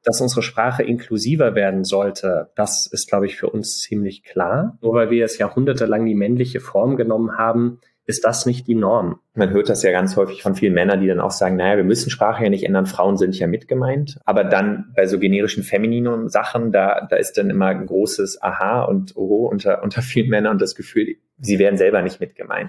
Dass unsere Sprache inklusiver werden sollte, das ist, glaube ich, für uns ziemlich klar. Nur weil wir jetzt jahrhundertelang die männliche Form genommen haben, ist das nicht die Norm. Man hört das ja ganz häufig von vielen Männern, die dann auch sagen, naja, wir müssen Sprache ja nicht ändern, Frauen sind ja mit gemeint. Aber dann bei so generischen femininen Sachen, da ist dann immer ein großes Aha und Oho unter vielen Männern und das Gefühl, sie werden selber nicht mit gemeint.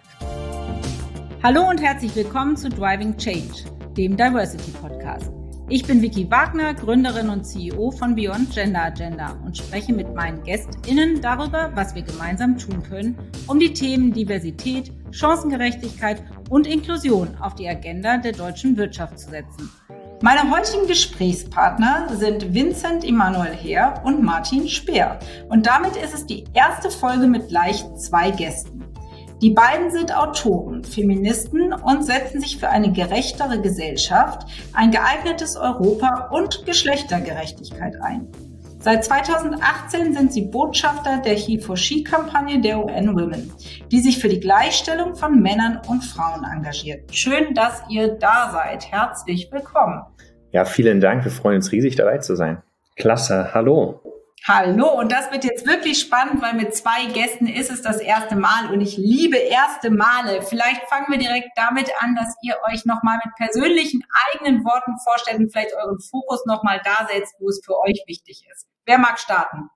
Hallo und herzlich willkommen zu Driving Change, dem Diversity Podcast. Ich bin Vicky Wagner, Gründerin und CEO von Beyond Gender Agenda und spreche mit meinen GästInnen darüber, was wir gemeinsam tun können, um die Themen Diversität, Chancengerechtigkeit und Inklusion auf die Agenda der deutschen Wirtschaft zu setzen. Meine heutigen Gesprächspartner sind Vincent Emanuel Heer und Martin Speer. Und damit ist es die erste Folge mit gleich 2 Gästen. Die beiden sind Autoren, Feministen und setzen sich für eine gerechtere Gesellschaft, ein geeignetes Europa und Geschlechtergerechtigkeit ein. Seit 2018 sind sie Botschafter der He4She-Kampagne der UN Women, die sich für die Gleichstellung von Männern und Frauen engagiert. Schön, dass ihr da seid. Herzlich willkommen. Ja, vielen Dank. Wir freuen uns riesig, dabei zu sein. Klasse. Hallo. Hallo, und das wird jetzt wirklich spannend, weil mit 2 Gästen ist es das erste Mal und ich liebe erste Male. Vielleicht fangen wir direkt damit an, dass ihr euch nochmal mit persönlichen eigenen Worten vorstellt und vielleicht euren Fokus nochmal da setzt, wo es für euch wichtig ist. Wer mag starten?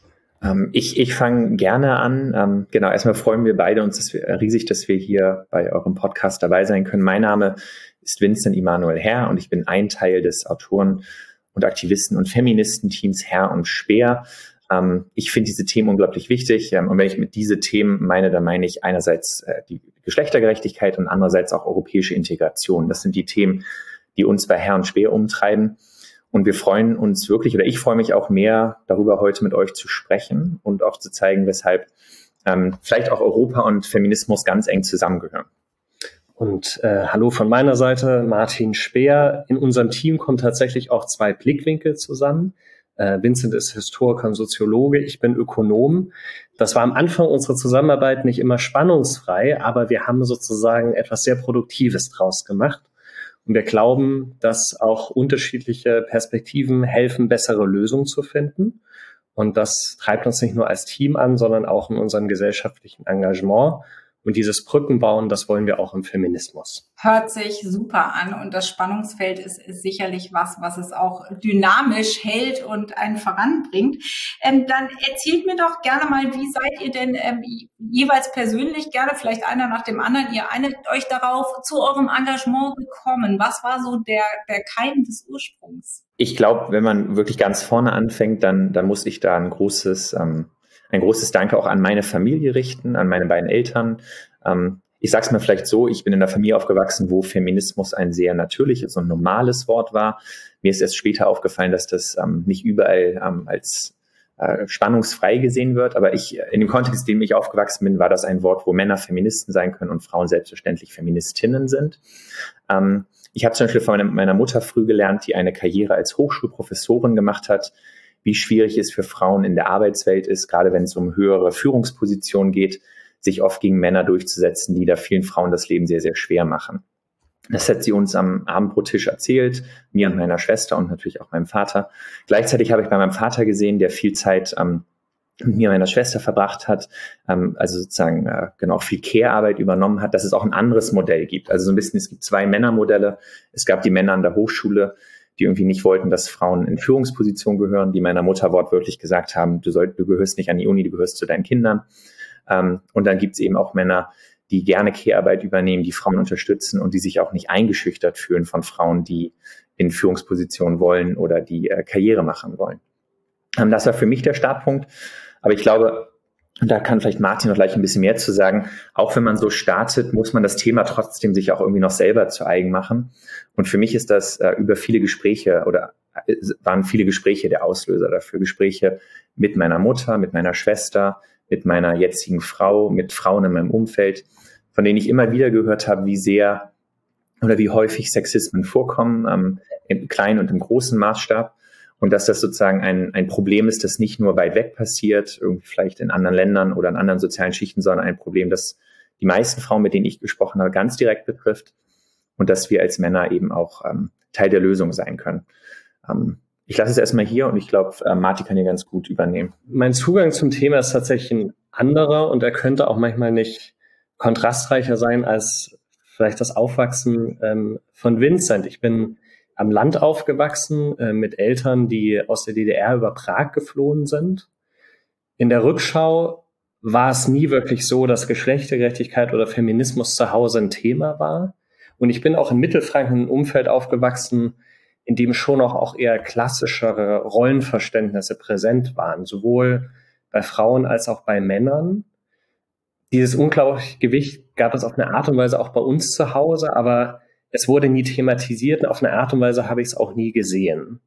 Ich fange gerne an. Genau, erstmal freuen wir beide uns riesig, dass wir hier bei eurem Podcast dabei sein können. Mein Name ist Vincent Emanuel Heer und ich bin ein Teil des Autoren- und Aktivisten- und Feministenteams Heer und Speer. Ich finde diese Themen unglaublich wichtig. Und wenn ich mit diese Themen meine, dann meine ich einerseits die Geschlechtergerechtigkeit und andererseits auch europäische Integration. Das sind die Themen, die uns bei Heer und Speer umtreiben. Und wir freuen uns wirklich, oder ich freue mich auch mehr, darüber heute mit euch zu sprechen und auch zu zeigen, weshalb vielleicht auch Europa und Feminismus ganz eng zusammengehören. Und hallo von meiner Seite, Martin Speer. In unserem Team kommen tatsächlich auch 2 Blickwinkel zusammen. Vincent ist Historiker und Soziologe, ich bin Ökonom. Das war am Anfang unserer Zusammenarbeit nicht immer spannungsfrei, aber wir haben sozusagen etwas sehr Produktives draus gemacht. Und wir glauben, dass auch unterschiedliche Perspektiven helfen, bessere Lösungen zu finden. Und das treibt uns nicht nur als Team an, sondern auch in unserem gesellschaftlichen Engagement. Und dieses Brückenbauen, das wollen wir auch im Feminismus. Hört sich super an und das Spannungsfeld ist sicherlich was es auch dynamisch hält und einen voranbringt. Dann erzählt mir doch gerne mal, wie seid ihr denn jeweils persönlich, gerne vielleicht einer nach dem anderen, ihr einigt euch darauf, zu eurem Engagement gekommen? Was war so der Keim des Ursprungs? Ich glaube, wenn man wirklich ganz vorne anfängt, dann muss ich da ein großes Danke auch an meine Familie richten, an meine beiden Eltern. Ich sage es mal vielleicht so, ich bin in einer Familie aufgewachsen, wo Feminismus ein sehr natürliches und normales Wort war. Mir ist erst später aufgefallen, dass das nicht überall als spannungsfrei gesehen wird. Aber in dem Kontext, in dem ich aufgewachsen bin, war das ein Wort, wo Männer Feministen sein können und Frauen selbstverständlich Feministinnen sind. Ich habe zum Beispiel von meiner Mutter früh gelernt, die eine Karriere als Hochschulprofessorin gemacht hat, wie schwierig es für Frauen in der Arbeitswelt ist, gerade wenn es um höhere Führungspositionen geht, sich oft gegen Männer durchzusetzen, die da vielen Frauen das Leben sehr, sehr schwer machen. Das hat sie uns am Abendbrottisch erzählt, mir und meiner Schwester und natürlich auch meinem Vater. Gleichzeitig habe ich bei meinem Vater gesehen, der viel Zeit mit mir und meiner Schwester verbracht hat, also sozusagen genau viel Care-Arbeit übernommen hat, dass es auch ein anderes Modell gibt. Also so ein bisschen, es gibt 2 Männermodelle. Es gab die Männer an der Hochschule, die irgendwie nicht wollten, dass Frauen in Führungspositionen gehören, die meiner Mutter wortwörtlich gesagt haben, du gehörst nicht an die Uni, du gehörst zu deinen Kindern. Und dann gibt es eben auch Männer, die gerne Care-Arbeit übernehmen, die Frauen unterstützen und die sich auch nicht eingeschüchtert fühlen von Frauen, die in Führungspositionen wollen oder die Karriere machen wollen. Das war für mich der Startpunkt. Aber ich glaube, und da kann vielleicht Martin noch gleich ein bisschen mehr zu sagen, auch wenn man so startet, muss man das Thema trotzdem sich auch irgendwie noch selber zu eigen machen. Und für mich ist das über viele Gespräche waren viele Gespräche der Auslöser dafür. Gespräche mit meiner Mutter, mit meiner Schwester, mit meiner jetzigen Frau, mit Frauen in meinem Umfeld, von denen ich immer wieder gehört habe, wie sehr oder wie häufig Sexismen vorkommen, im kleinen und im großen Maßstab. Und dass das sozusagen ein Problem ist, das nicht nur weit weg passiert, irgendwie vielleicht in anderen Ländern oder in anderen sozialen Schichten, sondern ein Problem, das die meisten Frauen, mit denen ich gesprochen habe, ganz direkt betrifft und dass wir als Männer eben auch Teil der Lösung sein können. Ich lasse es erstmal hier und ich glaube, Martin kann hier ganz gut übernehmen. Mein Zugang zum Thema ist tatsächlich ein anderer und er könnte auch manchmal nicht kontrastreicher sein als vielleicht das Aufwachsen von Vincent. Ich bin am Land aufgewachsen mit Eltern, die aus der DDR über Prag geflohen sind. In der Rückschau war es nie wirklich so, dass Geschlechtergerechtigkeit oder Feminismus zu Hause ein Thema war. Und ich bin auch in Mittelfranken ein Umfeld aufgewachsen, in dem schon auch eher klassischere Rollenverständnisse präsent waren, sowohl bei Frauen als auch bei Männern. Dieses unglaubliche Gewicht gab es auf eine Art und Weise auch bei uns zu Hause, aber es wurde nie thematisiert und auf eine Art und Weise habe ich es auch nie gesehen.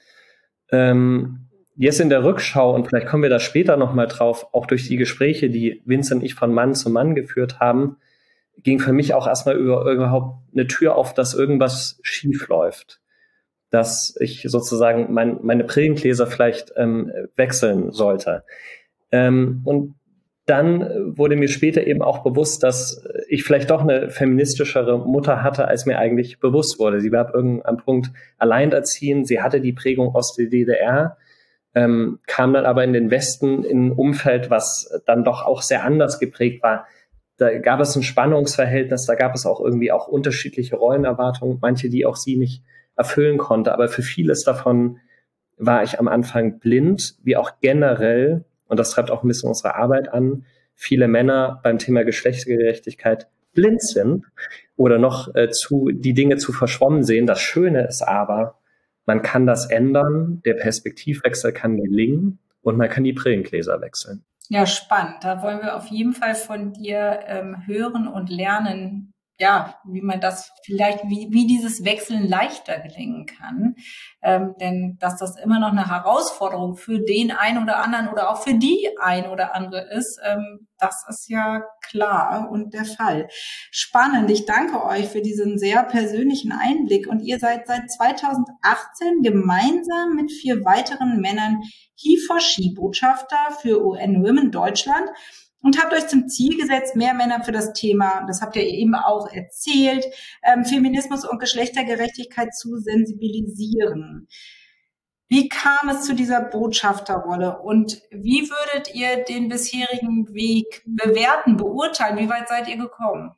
Jetzt in der Rückschau, und vielleicht kommen wir da später nochmal drauf, auch durch die Gespräche, die Vincent und ich von Mann zu Mann geführt haben, ging für mich auch erstmal überhaupt eine Tür auf, dass irgendwas schief läuft. Dass ich sozusagen meine Brillengläser vielleicht wechseln sollte. Und dann wurde mir später eben auch bewusst, dass ich vielleicht doch eine feministischere Mutter hatte, als mir eigentlich bewusst wurde. Sie war ab irgendeinem Punkt alleinerziehend, sie hatte die Prägung aus der DDR, kam dann aber in den Westen in ein Umfeld, was dann doch auch sehr anders geprägt war. Da gab es ein Spannungsverhältnis, da gab es auch irgendwie auch unterschiedliche Rollenerwartungen, manche, die auch sie nicht erfüllen konnte. Aber für vieles davon war ich am Anfang blind, wie auch generell, und das treibt auch ein bisschen unsere Arbeit an, viele Männer beim Thema Geschlechtergerechtigkeit blind sind oder noch die Dinge zu verschwommen sehen. Das Schöne ist aber, man kann das ändern, der Perspektivwechsel kann gelingen und man kann die Brillengläser wechseln. Ja, spannend. Da wollen wir auf jeden Fall von dir hören und lernen, ja, wie man das vielleicht, wie dieses Wechseln leichter gelingen kann. Denn dass das immer noch eine Herausforderung für den einen oder anderen oder auch für die ein oder andere ist, das ist ja klar und der Fall. Spannend. Ich danke euch für diesen sehr persönlichen Einblick. Und ihr seid seit 2018 gemeinsam mit 4 weiteren Männern He4She-Botschafter für UN Women Deutschland und habt euch zum Ziel gesetzt, mehr Männer für das Thema, das habt ihr eben auch erzählt, Feminismus und Geschlechtergerechtigkeit zu sensibilisieren. Wie kam es zu dieser Botschafterrolle und wie würdet ihr den bisherigen Weg bewerten, beurteilen? Wie weit seid ihr gekommen?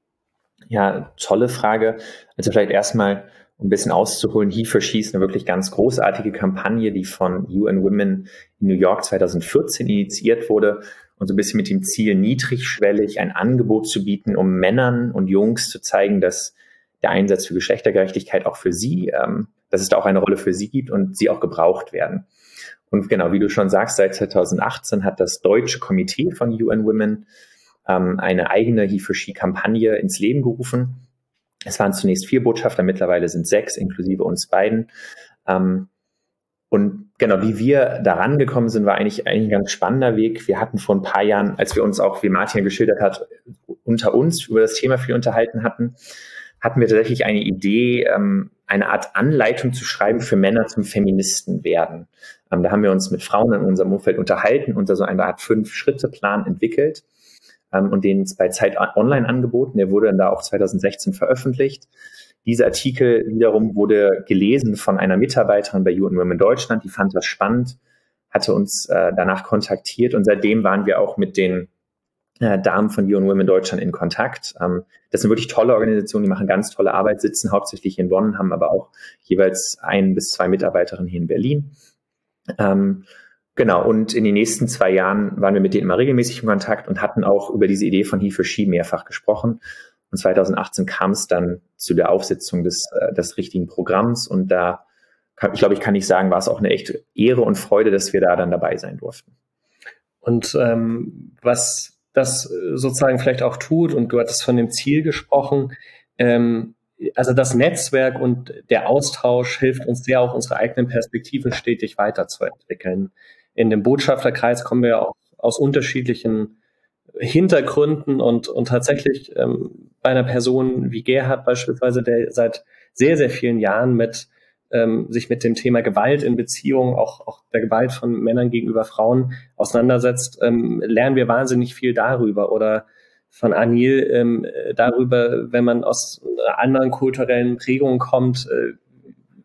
Ja, tolle Frage. Also vielleicht erstmal um ein bisschen auszuholen, He4She ist eine wirklich ganz großartige Kampagne, die von UN Women in New York 2014 initiiert wurde und so ein bisschen mit dem Ziel, niedrigschwellig ein Angebot zu bieten, um Männern und Jungs zu zeigen, dass der Einsatz für Geschlechtergerechtigkeit auch für sie, dass es da auch eine Rolle für sie gibt und sie auch gebraucht werden. Und genau, wie du schon sagst, seit 2018 hat das deutsche Komitee von UN Women eine eigene He4She-Kampagne ins Leben gerufen. Es waren zunächst 4 Botschafter, mittlerweile sind 6, inklusive uns beiden. Und genau, wie wir da rangekommen sind, war eigentlich ein ganz spannender Weg. Wir hatten vor ein paar Jahren, als wir uns auch, wie Martin geschildert hat, unter uns über das Thema viel unterhalten hatten wir tatsächlich eine Idee, eine Art Anleitung zu schreiben für Männer zum Feministen werden. Da haben wir uns mit Frauen in unserem Umfeld unterhalten und da so eine Art 5-Schritte-Plan entwickelt und den bei Zeit Online angeboten. Der wurde dann da auch 2016 veröffentlicht. Dieser Artikel wiederum wurde gelesen von einer Mitarbeiterin bei UN Women Deutschland, die fand das spannend, hatte uns danach kontaktiert und seitdem waren wir auch mit den Damen von UN Women Deutschland in Kontakt. Das sind wirklich tolle Organisationen, die machen ganz tolle Arbeit, sitzen hauptsächlich in Bonn, haben aber auch jeweils 1 bis 2 Mitarbeiterinnen hier in Berlin. Genau, und in den nächsten 2 Jahren waren wir mit denen immer regelmäßig in Kontakt und hatten auch über diese Idee von He4She mehrfach gesprochen. Und 2018 kam es dann zu der Aufsetzung des richtigen Programms und da, kann ich sagen, war es auch eine echte Ehre und Freude, dass wir da dann dabei sein durften. Und was das sozusagen vielleicht auch tut, und du hattest von dem Ziel gesprochen, also das Netzwerk und der Austausch hilft uns sehr, auch unsere eigenen Perspektiven stetig weiterzuentwickeln. In dem Botschafterkreis kommen wir auch aus unterschiedlichen Hintergründen und tatsächlich bei einer Person wie Gerhard beispielsweise, der seit sehr, sehr vielen Jahren sich mit dem Thema Gewalt in Beziehungen, auch der Gewalt von Männern gegenüber Frauen auseinandersetzt, lernen wir wahnsinnig viel darüber. Oder von Anil darüber, wenn man aus einer anderen kulturellen Prägung kommt,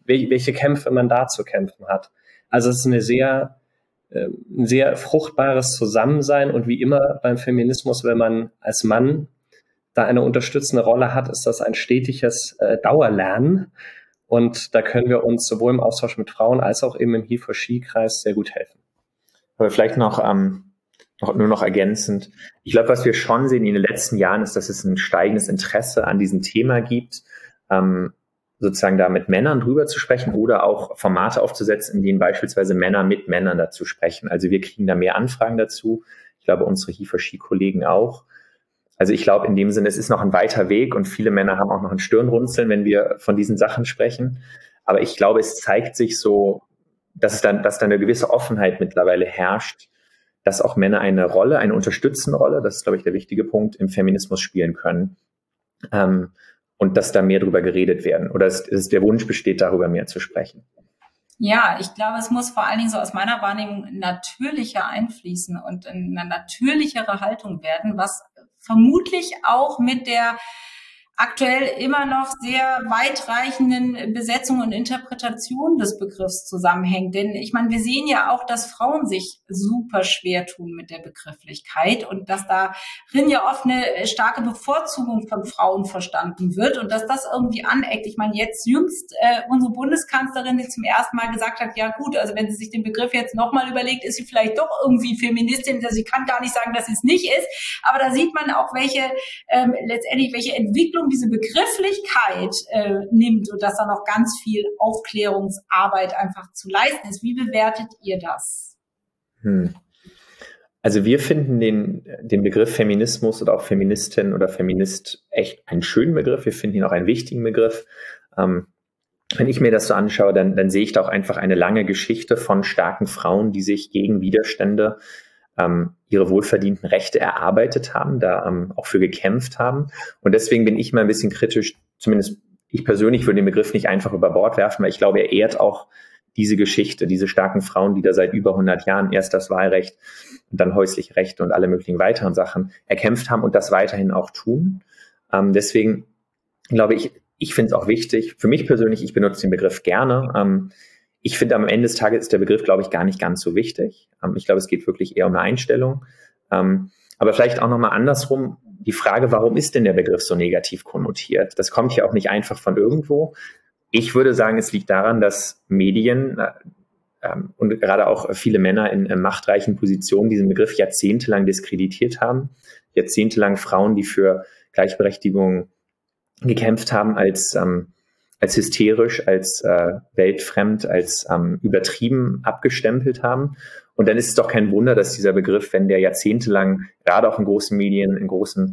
welche Kämpfe man da zu kämpfen hat. Also es ist ein sehr fruchtbares Zusammensein und wie immer beim Feminismus, wenn man als Mann da eine unterstützende Rolle hat, ist das ein stetiges Dauerlernen und da können wir uns sowohl im Austausch mit Frauen als auch eben im He-for-She-Kreis sehr gut helfen. Aber vielleicht nur noch ergänzend. Ich glaube, was wir schon sehen in den letzten Jahren ist, dass es ein steigendes Interesse an diesem Thema gibt, sozusagen da mit Männern drüber zu sprechen oder auch Formate aufzusetzen, in denen beispielsweise Männer mit Männern dazu sprechen. Also wir kriegen da mehr Anfragen dazu. Ich glaube, unsere He-for-She-Kollegen auch. Also ich glaube in dem Sinne, es ist noch ein weiter Weg und viele Männer haben auch noch ein Stirnrunzeln, wenn wir von diesen Sachen sprechen. Aber ich glaube, es zeigt sich so, dass da eine gewisse Offenheit mittlerweile herrscht, dass auch Männer eine unterstützende Rolle, das ist, glaube ich, der wichtige Punkt, im Feminismus spielen können. Und dass da mehr drüber geredet werden oder der Wunsch besteht, darüber mehr zu sprechen. Ja, ich glaube, es muss vor allen Dingen so aus meiner Wahrnehmung natürlicher einfließen und eine natürlichere Haltung werden, was vermutlich auch mit der aktuell immer noch sehr weitreichenden Besetzung und Interpretation des Begriffs zusammenhängt. Denn ich meine, wir sehen ja auch, dass Frauen sich super schwer tun mit der Begrifflichkeit und dass darin ja oft eine starke Bevorzugung von Frauen verstanden wird und dass das irgendwie aneckt. Ich meine, jetzt jüngst unsere Bundeskanzlerin, die zum ersten Mal gesagt hat, ja gut, also wenn sie sich den Begriff jetzt nochmal überlegt, ist sie vielleicht doch irgendwie Feministin. Also sie kann gar nicht sagen, dass sie es nicht ist. Aber da sieht man auch, welche Entwicklung diese Begrifflichkeit nimmt und dass da noch ganz viel Aufklärungsarbeit einfach zu leisten ist. Wie bewertet ihr das? Also wir finden den Begriff Feminismus oder auch Feministin oder Feminist echt einen schönen Begriff. Wir finden ihn auch einen wichtigen Begriff. Wenn ich mir das so anschaue, dann sehe ich da auch einfach eine lange Geschichte von starken Frauen, die sich gegen Widerstände ihre wohlverdienten Rechte erarbeitet haben, da auch für gekämpft haben. Und deswegen bin ich mal ein bisschen kritisch, zumindest ich persönlich würde den Begriff nicht einfach über Bord werfen, weil ich glaube, er ehrt auch diese Geschichte, diese starken Frauen, die da seit über 100 Jahren erst das Wahlrecht und dann häusliche Rechte und alle möglichen weiteren Sachen erkämpft haben und das weiterhin auch tun. Deswegen glaube ich finde es auch wichtig, für mich persönlich, ich benutze den Begriff gerne. Ich finde, am Ende des Tages ist der Begriff, glaube ich, gar nicht ganz so wichtig. Ich glaube, es geht wirklich eher um eine Einstellung. Aber vielleicht auch nochmal andersrum, die Frage, warum ist denn der Begriff so negativ konnotiert? Das kommt ja auch nicht einfach von irgendwo. Ich würde sagen, es liegt daran, dass Medien und gerade auch viele Männer in machtreichen Positionen diesen Begriff jahrzehntelang diskreditiert haben. Jahrzehntelang Frauen, die für Gleichberechtigung gekämpft haben, als hysterisch, als weltfremd, als übertrieben abgestempelt haben. Und dann ist es doch kein Wunder, dass dieser Begriff, wenn der jahrzehntelang, gerade auch in großen Medien, in großen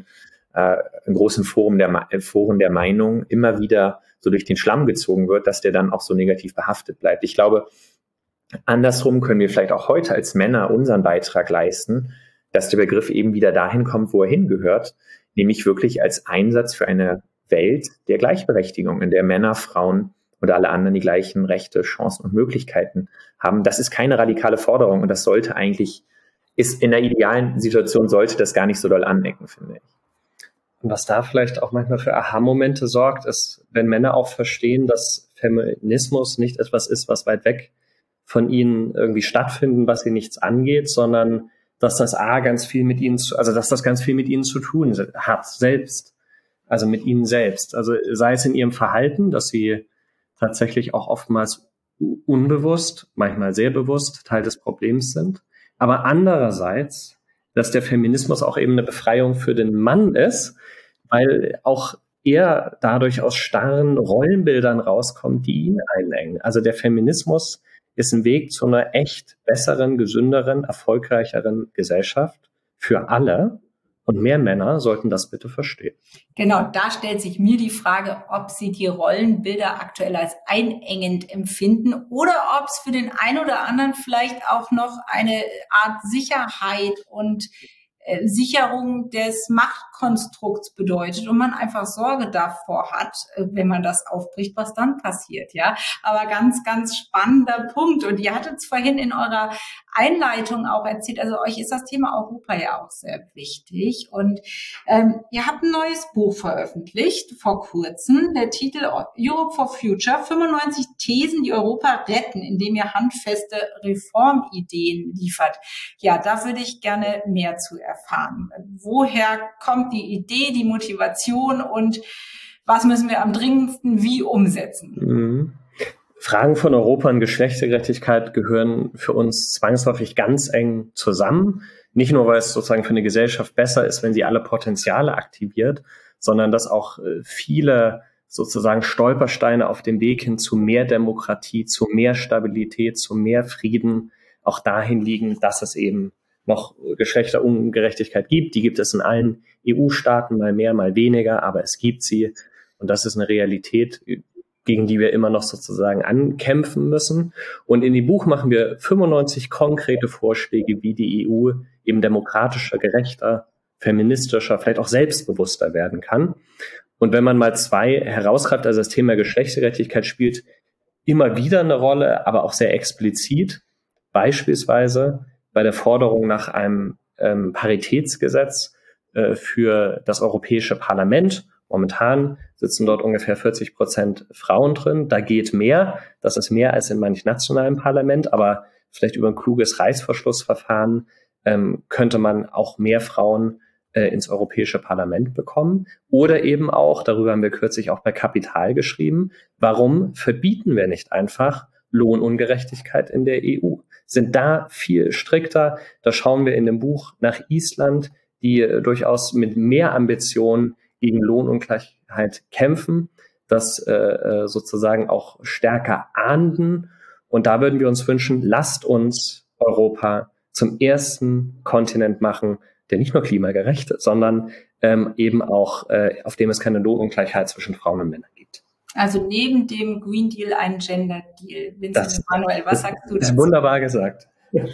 Foren der Meinung immer wieder so durch den Schlamm gezogen wird, dass der dann auch so negativ behaftet bleibt. Ich glaube, andersrum können wir vielleicht auch heute als Männer unseren Beitrag leisten, dass der Begriff eben wieder dahin kommt, wo er hingehört, nämlich wirklich als Einsatz für eine Welt der Gleichberechtigung, in der Männer, Frauen und alle anderen die gleichen Rechte, Chancen und Möglichkeiten haben. Das ist keine radikale Forderung und das sollte eigentlich, ist in der idealen Situation, sollte das gar nicht so doll anecken, finde ich. Und was da vielleicht auch manchmal für Aha-Momente sorgt, ist, wenn Männer auch verstehen, dass Feminismus nicht etwas ist, was weit weg von ihnen irgendwie stattfinden, was sie nichts angeht, sondern dass das ganz viel mit ihnen zu tun hat, selbst. Also mit ihnen selbst. Also sei es in ihrem Verhalten, dass sie tatsächlich auch oftmals unbewusst, manchmal sehr bewusst Teil des Problems sind. Aber andererseits, dass der Feminismus auch eben eine Befreiung für den Mann ist, weil auch er dadurch aus starren Rollenbildern rauskommt, die ihn einengen. Also der Feminismus ist ein Weg zu einer echt besseren, gesünderen, erfolgreicheren Gesellschaft für alle. Und mehr Männer sollten das bitte verstehen. Genau, da stellt sich mir die Frage, ob Sie die Rollenbilder aktuell als einengend empfinden oder ob es für den einen oder anderen vielleicht auch noch eine Art Sicherheit und Sicherung des Machtkonstrukts bedeutet und man einfach Sorge davor hat, wenn man das aufbricht, was dann passiert, ja. Aber ganz, ganz spannender Punkt. Und ihr hattet es vorhin in eurer Einleitung auch erzählt, also euch ist das Thema Europa ja auch sehr wichtig. Und ihr habt ein neues Buch veröffentlicht vor kurzem, der Titel Europe for Future, 95 Thesen, die Europa retten, indem ihr handfeste Reformideen liefert. Ja, da würde ich gerne mehr zu erfahren. Woher kommt die Idee, die Motivation und was müssen wir am dringendsten wie umsetzen? Fragen von Europa und Geschlechtergerechtigkeit gehören für uns zwangsläufig ganz eng zusammen. Nicht nur, weil es sozusagen für eine Gesellschaft besser ist, wenn sie alle Potenziale aktiviert, sondern dass auch viele sozusagen Stolpersteine auf dem Weg hin zu mehr Demokratie, zu mehr Stabilität, zu mehr Frieden auch dahin liegen, dass es eben noch Geschlechterungerechtigkeit gibt. Die gibt es in allen EU-Staaten, mal mehr, mal weniger, aber es gibt sie. Und das ist eine Realität, gegen die wir immer noch sozusagen ankämpfen müssen. Und in dem Buch machen wir 95 konkrete Vorschläge, wie die EU eben demokratischer, gerechter, feministischer, vielleicht auch selbstbewusster werden kann. Und wenn man mal zwei herausgreift, also das Thema Geschlechtergerechtigkeit spielt immer wieder eine Rolle, aber auch sehr explizit, beispielsweise bei der Forderung nach einem Paritätsgesetz für das Europäische Parlament. Momentan sitzen dort ungefähr 40% Frauen drin. Da geht mehr. Das ist mehr als in manch nationalen Parlament. Aber vielleicht über ein kluges Reißverschlussverfahren könnte man auch mehr Frauen ins Europäische Parlament bekommen. Oder eben auch, darüber haben wir kürzlich auch bei Kapital geschrieben, warum verbieten wir nicht einfach Lohnungerechtigkeit in der EU? Sind da viel strikter. Da schauen wir in dem Buch nach Island, die durchaus mit mehr Ambitionen gegen Lohnungleichheit kämpfen, das sozusagen auch stärker ahnden. Und da würden wir uns wünschen, lasst uns Europa zum ersten Kontinent machen, der nicht nur klimagerecht ist, sondern eben auch, auf dem es keine Lohnungleichheit zwischen Frauen und Männern gibt. Also neben dem Green Deal ein Gender Deal. Vincent Emanuel, was sagst du dazu? Das ist wunderbar gesagt.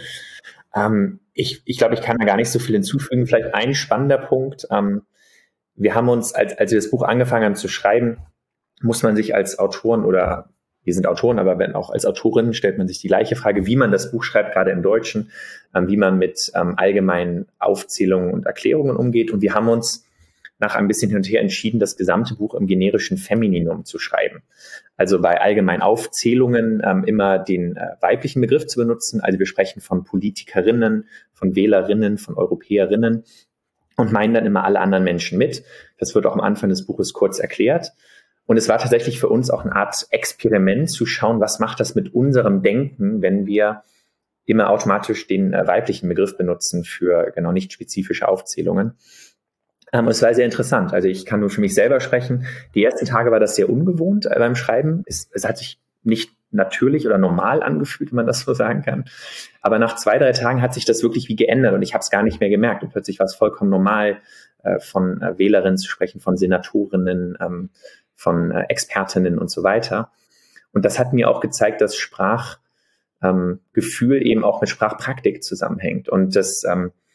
Ich glaube, ich kann da gar nicht so viel hinzufügen. Vielleicht ein spannender Punkt. Wir haben uns, als wir das Buch angefangen haben zu schreiben, muss man sich als Autoren oder wir sind Autoren, aber wenn auch als Autorin stellt man sich die gleiche Frage, wie man das Buch schreibt, gerade im Deutschen, wie man mit allgemeinen Aufzählungen und Erklärungen umgeht. Und wir haben uns nach ein bisschen hin und her entschieden, das gesamte Buch im generischen Femininum zu schreiben. Also bei allgemeinen Aufzählungen immer den weiblichen Begriff zu benutzen. Also wir sprechen von Politikerinnen, von Wählerinnen, von Europäerinnen und meinen dann immer alle anderen Menschen mit. Das wird auch am Anfang des Buches kurz erklärt. Und es war tatsächlich für uns auch eine Art Experiment zu schauen, was macht das mit unserem Denken, wenn wir immer automatisch den weiblichen Begriff benutzen für genau nicht spezifische Aufzählungen. Es war sehr interessant. Also ich kann nur für mich selber sprechen. Die ersten Tage war das sehr ungewohnt beim Schreiben. Es hat sich nicht natürlich oder normal angefühlt, wenn man das so sagen kann. Aber nach 2-3 Tagen hat sich das wirklich wie geändert und ich habe es gar nicht mehr gemerkt. Und plötzlich war es vollkommen normal, von Wählerinnen zu sprechen, von Senatorinnen, von Expertinnen und so weiter. Und das hat mir auch gezeigt, dass Sprachgefühl eben auch mit Sprachpraktik zusammenhängt. Und dass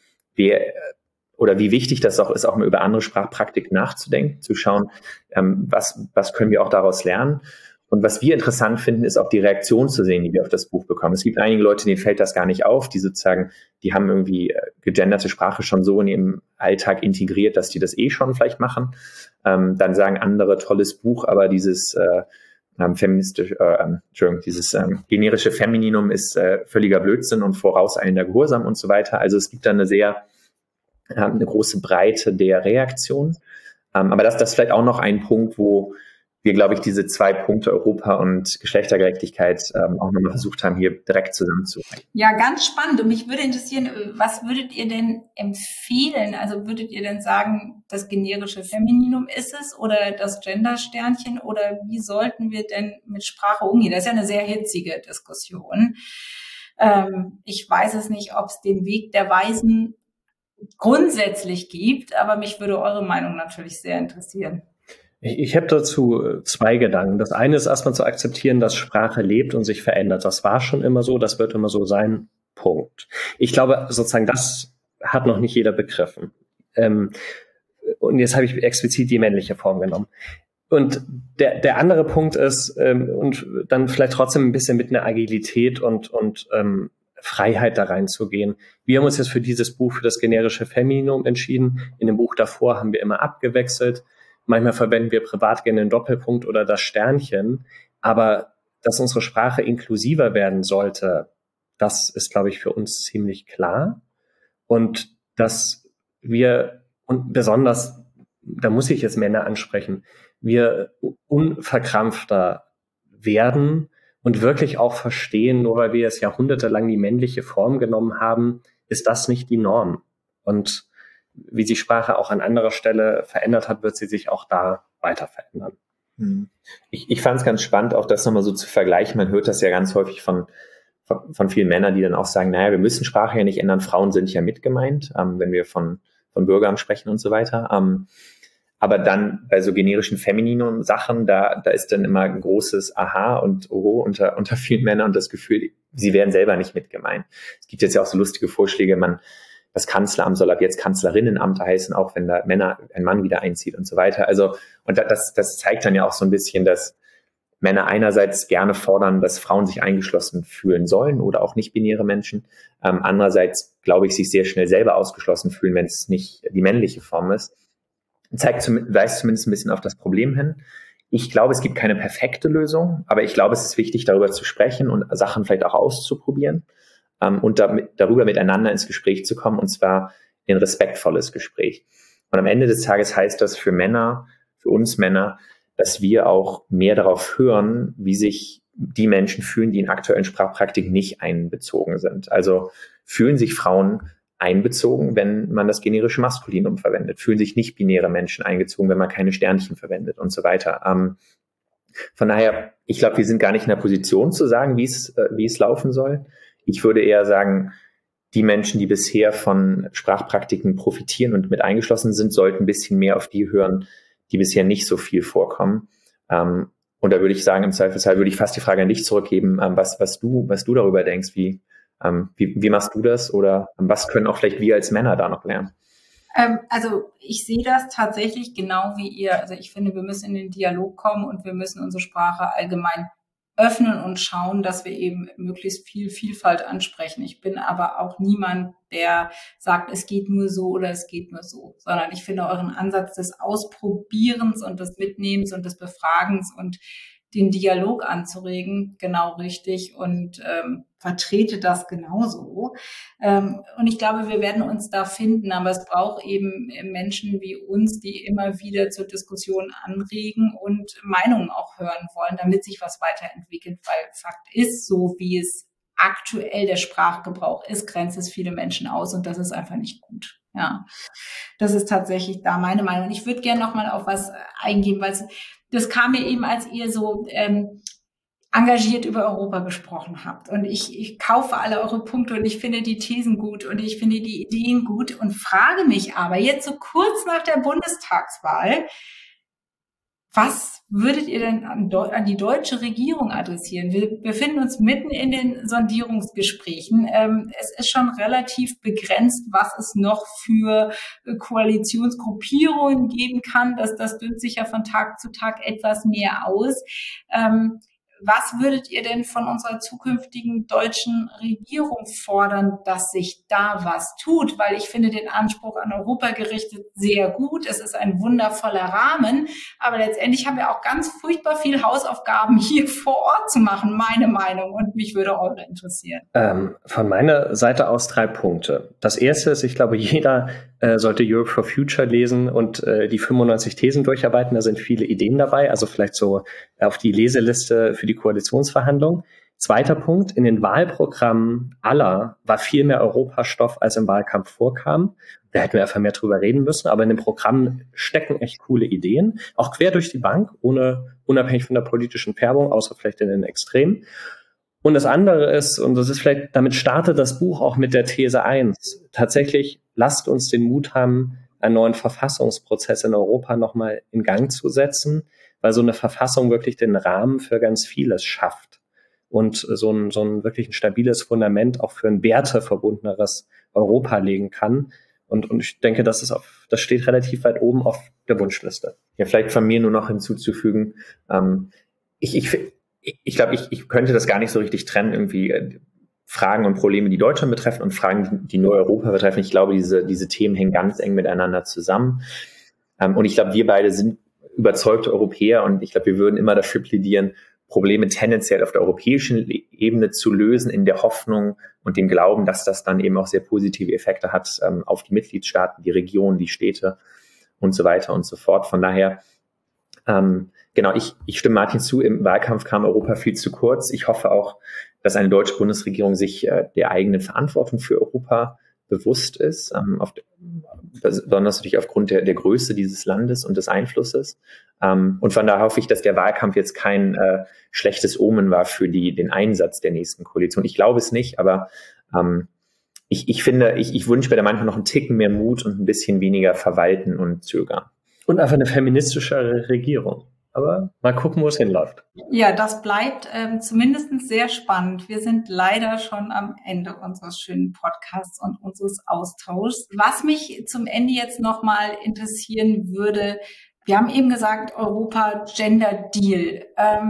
wie wichtig das auch ist, auch mal über andere Sprachpraktik nachzudenken, zu schauen, was können wir auch daraus lernen. Und was wir interessant finden, ist auch die Reaktion zu sehen, die wir auf das Buch bekommen. Es gibt einige Leute, denen fällt das gar nicht auf, die sozusagen, die haben irgendwie gegenderte Sprache schon so in ihrem Alltag integriert, dass die das schon vielleicht machen. Dann sagen andere, tolles Buch, aber dieses generische Femininum ist völliger Blödsinn und vorauseilender Gehorsam und so weiter. Also es gibt da eine große Breite der Reaktion. Aber das ist vielleicht auch noch ein Punkt, wo wir, glaube ich, diese 2 Punkte Europa und Geschlechtergerechtigkeit auch nochmal versucht haben, hier direkt zusammenzubringen. Ja, ganz spannend. Und mich würde interessieren, was würdet ihr denn empfehlen? Also würdet ihr denn sagen, das generische Femininum ist es oder das Gender-Sternchen? Oder wie sollten wir denn mit Sprache umgehen? Das ist ja eine sehr hitzige Diskussion. Ich weiß es nicht, ob es den Weg der Weisen grundsätzlich gibt, aber mich würde eure Meinung natürlich sehr interessieren. Ich habe dazu 2 Gedanken. Das eine ist erstmal zu akzeptieren, dass Sprache lebt und sich verändert. Das war schon immer so, das wird immer so sein. Punkt. Ich glaube, sozusagen das hat noch nicht jeder begriffen. Und jetzt habe ich explizit die männliche Form genommen. Und der andere Punkt ist, und dann vielleicht trotzdem ein bisschen mit einer Agilität und Freiheit da reinzugehen. Wir haben uns jetzt für dieses Buch, für das generische Femininum entschieden. In dem Buch davor haben wir immer abgewechselt. Manchmal verwenden wir privat gerne den Doppelpunkt oder das Sternchen. Aber dass unsere Sprache inklusiver werden sollte, das ist, glaube ich, für uns ziemlich klar. Und dass wir, und besonders, da muss ich jetzt Männer ansprechen, wir unverkrampfter werden und wirklich auch verstehen, nur weil wir jetzt jahrhundertelang die männliche Form genommen haben, ist das nicht die Norm. Und wie sich Sprache auch an anderer Stelle verändert hat, wird sie sich auch da weiter verändern. Ich fand es ganz spannend, auch das nochmal so zu vergleichen. Man hört das ja ganz häufig von vielen Männern, die dann auch sagen, naja, wir müssen Sprache ja nicht ändern, Frauen sind ja mit gemeint, wenn wir von Bürgern sprechen und so weiter. Aber dann bei so generischen Femininum-Sachen, da ist dann immer ein großes Aha und Oho unter vielen Männern und das Gefühl, sie werden selber nicht mit gemeint. Es gibt jetzt ja auch so lustige Vorschläge, das Kanzleramt soll ab jetzt Kanzlerinnenamt heißen, auch wenn da ein Mann wieder einzieht und so weiter. Also, und das zeigt dann ja auch so ein bisschen, dass Männer einerseits gerne fordern, dass Frauen sich eingeschlossen fühlen sollen oder auch nicht-binäre Menschen. Andererseits, glaube ich, sich sehr schnell selber ausgeschlossen fühlen, wenn es nicht die männliche Form ist. Weist zumindest ein bisschen auf das Problem hin. Ich glaube, es gibt keine perfekte Lösung, aber ich glaube, es ist wichtig, darüber zu sprechen und Sachen vielleicht auch auszuprobieren und darüber miteinander ins Gespräch zu kommen, und zwar in respektvolles Gespräch. Und am Ende des Tages heißt das für uns Männer, dass wir auch mehr darauf hören, wie sich die Menschen fühlen, die in aktuellen Sprachpraktiken nicht einbezogen sind. Also fühlen sich Frauen einbezogen, wenn man das generische Maskulinum verwendet, fühlen sich nicht-binäre Menschen eingezogen, wenn man keine Sternchen verwendet und so weiter. Von daher, ich glaube, wir sind gar nicht in der Position zu sagen, wie es laufen soll. Ich würde eher sagen, die Menschen, die bisher von Sprachpraktiken profitieren und mit eingeschlossen sind, sollten ein bisschen mehr auf die hören, die bisher nicht so viel vorkommen. Und da würde ich sagen, im Zweifelsfall würde ich fast die Frage an dich zurückgeben, was du darüber denkst, wie machst du das, oder was können auch vielleicht wir als Männer da noch lernen? Also ich sehe das tatsächlich genau wie ihr. Also ich finde, wir müssen in den Dialog kommen und wir müssen unsere Sprache allgemein öffnen und schauen, dass wir eben möglichst viel Vielfalt ansprechen. Ich bin aber auch niemand, der sagt, es geht nur so oder es geht nur so, sondern ich finde euren Ansatz des Ausprobierens und des Mitnehmens und des Befragens und den Dialog anzuregen genau richtig und vertrete das genauso. Und ich glaube, wir werden uns da finden, aber es braucht eben Menschen wie uns, die immer wieder zur Diskussion anregen und Meinungen auch hören wollen, damit sich was weiterentwickelt, weil Fakt ist, so wie es aktuell der Sprachgebrauch ist, grenzt es viele Menschen aus und das ist einfach nicht gut. Ja, das ist tatsächlich da meine Meinung. Ich würde gerne noch mal auf was eingehen, weil das kam mir eben, als ihr so engagiert über Europa gesprochen habt. Und ich kaufe alle eure Punkte und ich finde die Thesen gut und ich finde die Ideen gut und frage mich aber jetzt so kurz nach der Bundestagswahl, was würdet ihr denn an die deutsche Regierung adressieren? Wir befinden uns mitten in den Sondierungsgesprächen. Es ist schon relativ begrenzt, was es noch für Koalitionsgruppierungen geben kann. Das dünnt sich ja von Tag zu Tag etwas mehr aus. Was würdet ihr denn von unserer zukünftigen deutschen Regierung fordern, dass sich da was tut? Weil ich finde den Anspruch an Europa gerichtet sehr gut. Es ist ein wundervoller Rahmen. Aber letztendlich haben wir auch ganz furchtbar viel Hausaufgaben hier vor Ort zu machen, meine Meinung. Und mich würde eure interessieren. Von meiner Seite aus 3 Punkte. Das erste ist, ich glaube, jeder sollte Europe for Future lesen und die 95 Thesen durcharbeiten. Da sind viele Ideen dabei. Also vielleicht so auf die Leseliste für die Koalitionsverhandlungen. Zweiter Punkt, in den Wahlprogrammen aller war viel mehr Europastoff, als im Wahlkampf vorkam. Da hätten wir einfach mehr drüber reden müssen, aber in den Programmen stecken echt coole Ideen, auch quer durch die Bank, unabhängig von der politischen Färbung, außer vielleicht in den Extremen. Und das andere ist, und das ist vielleicht, damit startet das Buch auch mit der These 1, tatsächlich lasst uns den Mut haben, einen neuen Verfassungsprozess in Europa nochmal in Gang zu setzen, weil so eine Verfassung wirklich den Rahmen für ganz vieles schafft. und so ein wirklich ein stabiles Fundament auch für ein werteverbundeneres Europa legen kann. Und ich denke, das steht relativ weit oben auf der Wunschliste. Ja, vielleicht von mir nur noch hinzuzufügen. Ich glaube, ich könnte das gar nicht so richtig trennen, irgendwie Fragen und Probleme, die Deutschland betreffen und Fragen, die nur Europa betreffen. Ich glaube, diese Themen hängen ganz eng miteinander zusammen. Und ich glaube, wir beide sind überzeugte Europäer und ich glaube, wir würden immer dafür plädieren, Probleme tendenziell auf der europäischen Ebene zu lösen, in der Hoffnung und dem Glauben, dass das dann eben auch sehr positive Effekte hat auf die Mitgliedstaaten, die Regionen, die Städte und so weiter und so fort. Von daher, genau, ich stimme Martin zu, im Wahlkampf kam Europa viel zu kurz. Ich hoffe auch, dass eine deutsche Bundesregierung sich der eigenen Verantwortung für Europa bewusst ist, besonders natürlich aufgrund der Größe dieses Landes und des Einflusses. Und von daher hoffe ich, dass der Wahlkampf jetzt kein schlechtes Omen war für den Einsatz der nächsten Koalition. Ich glaube es nicht, aber ich finde, ich wünsche mir da manchmal noch einen Ticken mehr Mut und ein bisschen weniger Verwalten und Zögern. Und einfach eine feministischere Regierung. Aber mal gucken, wo es hinläuft. Ja, das bleibt zumindest sehr spannend. Wir sind leider schon am Ende unseres schönen Podcasts und unseres Austauschs. Was mich zum Ende jetzt nochmal interessieren würde, wir haben eben gesagt, Europa Gender Deal.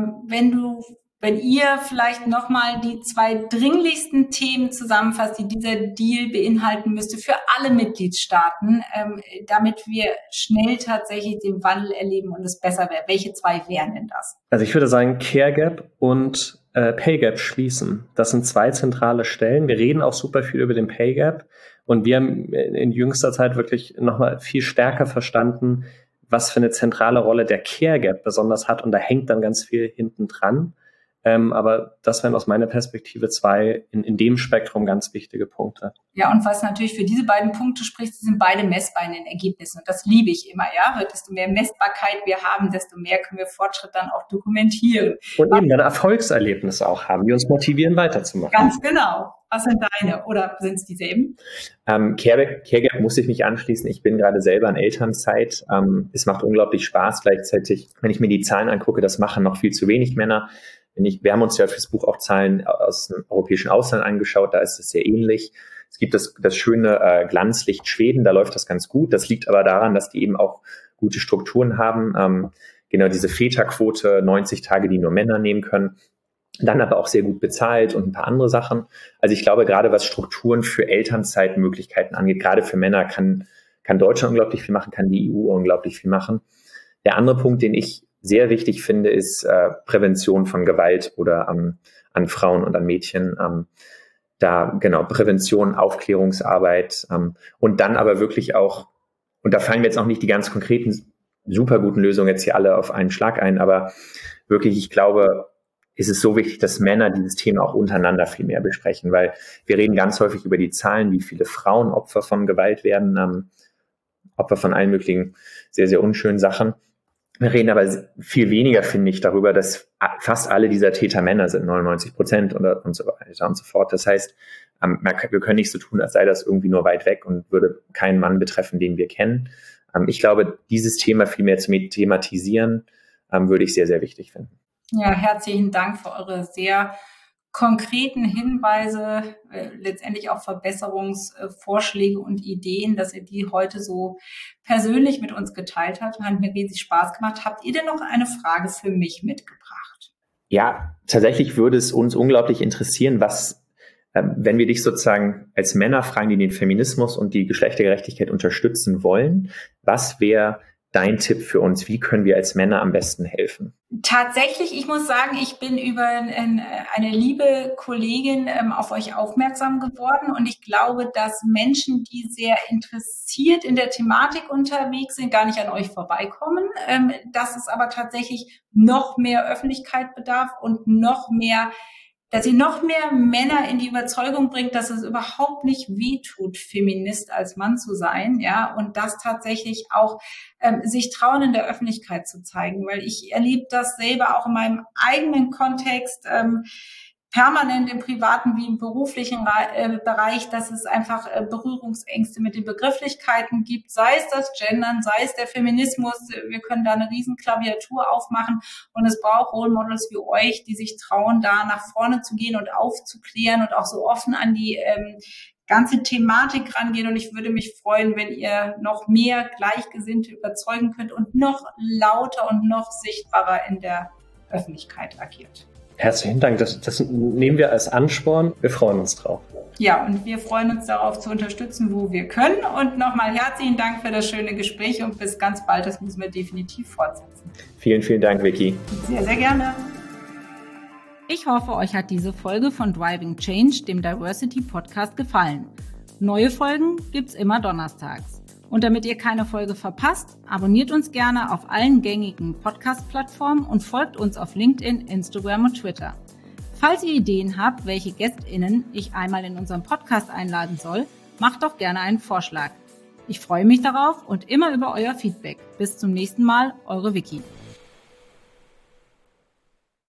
Wenn ihr vielleicht nochmal die 2 dringlichsten Themen zusammenfasst, die dieser Deal beinhalten müsste für alle Mitgliedstaaten, damit wir schnell tatsächlich den Wandel erleben und es besser wäre. Welche 2 wären denn das? Also ich würde sagen, Care Gap und Pay Gap schließen. Das sind 2 zentrale Stellen. Wir reden auch super viel über den Pay Gap und wir haben in jüngster Zeit wirklich nochmal viel stärker verstanden, was für eine zentrale Rolle der Care Gap besonders hat und da hängt dann ganz viel hinten dran. Aber das wären aus meiner Perspektive 2 in dem Spektrum ganz wichtige Punkte. Ja, und was natürlich für diese beiden Punkte spricht, sind beide messbar in den Ergebnissen. Und das liebe ich immer, ja. Desto mehr Messbarkeit wir haben, desto mehr können wir Fortschritt dann auch dokumentieren. Und eben dann Erfolgserlebnisse auch haben, die uns motivieren, weiterzumachen. Ganz genau. Was sind deine? Oder sind es dieselben? Care Gap muss ich mich anschließen. Ich bin gerade selber in Elternzeit. Es macht unglaublich Spaß. Gleichzeitig, wenn ich mir die Zahlen angucke, das machen noch viel zu wenig Männer. Wir haben uns ja fürs Buch auch Zahlen aus dem europäischen Ausland angeschaut, da ist es sehr ähnlich. Es gibt das schöne Glanzlicht Schweden, da läuft das ganz gut. Das liegt aber daran, dass die eben auch gute Strukturen haben. Genau diese Väterquote, 90 Tage, die nur Männer nehmen können. Dann aber auch sehr gut bezahlt und ein paar andere Sachen. Also ich glaube, gerade was Strukturen für Elternzeitmöglichkeiten angeht, gerade für Männer kann Deutschland unglaublich viel machen, kann die EU unglaublich viel machen. Der andere Punkt, den ich sehr wichtig finde, ist Prävention von Gewalt oder an Frauen und an Mädchen. Prävention, Aufklärungsarbeit und dann aber wirklich auch, und da fallen mir jetzt auch nicht die ganz konkreten, super guten Lösungen jetzt hier alle auf einen Schlag ein, aber wirklich, ich glaube, ist es so wichtig, dass Männer dieses Thema auch untereinander viel mehr besprechen, weil wir reden ganz häufig über die Zahlen, wie viele Frauen Opfer von Gewalt werden, Opfer von allen möglichen sehr, sehr unschönen Sachen. Wir reden aber viel weniger, finde ich, darüber, dass fast alle dieser Täter Männer sind, 99% und so weiter und so fort. Das heißt, wir können nicht so tun, als sei das irgendwie nur weit weg und würde keinen Mann betreffen, den wir kennen. Ich glaube, dieses Thema viel mehr zu thematisieren, würde ich sehr, sehr wichtig finden. Ja, herzlichen Dank für eure sehr konkreten Hinweise, letztendlich auch Verbesserungsvorschläge und Ideen, dass ihr die heute so persönlich mit uns geteilt habt. Hat mir riesig Spaß gemacht. Habt ihr denn noch eine Frage für mich mitgebracht? Ja, tatsächlich würde es uns unglaublich interessieren, was, wenn wir dich sozusagen als Männer fragen, die den Feminismus und die Geschlechtergerechtigkeit unterstützen wollen, was wäre dein Tipp für uns? Wie können wir als Männer am besten helfen? Tatsächlich, ich muss sagen, ich bin über eine liebe Kollegin auf euch aufmerksam geworden und ich glaube, dass Menschen, die sehr interessiert in der Thematik unterwegs sind, gar nicht an euch vorbeikommen. Dass es aber tatsächlich noch mehr Öffentlichkeit bedarf und dass ihr noch mehr Männer in die Überzeugung bringt, dass es überhaupt nicht wehtut, Feminist als Mann zu sein, ja, und das tatsächlich auch sich trauen, in der Öffentlichkeit zu zeigen, weil ich erlebe das selber auch in meinem eigenen Kontext, permanent im privaten wie im beruflichen Bereich, dass es einfach Berührungsängste mit den Begrifflichkeiten gibt, sei es das Gendern, sei es der Feminismus. Wir können da eine riesen Klaviatur aufmachen und es braucht Role Models wie euch, die sich trauen, da nach vorne zu gehen und aufzuklären und auch so offen an die ganze Thematik rangehen. Und ich würde mich freuen, wenn ihr noch mehr Gleichgesinnte überzeugen könnt und noch lauter und noch sichtbarer in der Öffentlichkeit agiert. Herzlichen Dank. Das nehmen wir als Ansporn. Wir freuen uns drauf. Ja, und wir freuen uns darauf zu unterstützen, wo wir können. Und nochmal herzlichen Dank für das schöne Gespräch und bis ganz bald. Das müssen wir definitiv fortsetzen. Vielen, vielen Dank, Vicky. Sehr, sehr gerne. Ich hoffe, euch hat diese Folge von Driving Change, dem Diversity Podcast, gefallen. Neue Folgen gibt's immer donnerstags. Und damit ihr keine Folge verpasst, abonniert uns gerne auf allen gängigen Podcast-Plattformen und folgt uns auf LinkedIn, Instagram und Twitter. Falls ihr Ideen habt, welche GästInnen ich einmal in unserem Podcast einladen soll, macht doch gerne einen Vorschlag. Ich freue mich darauf und immer über euer Feedback. Bis zum nächsten Mal, eure Vicky.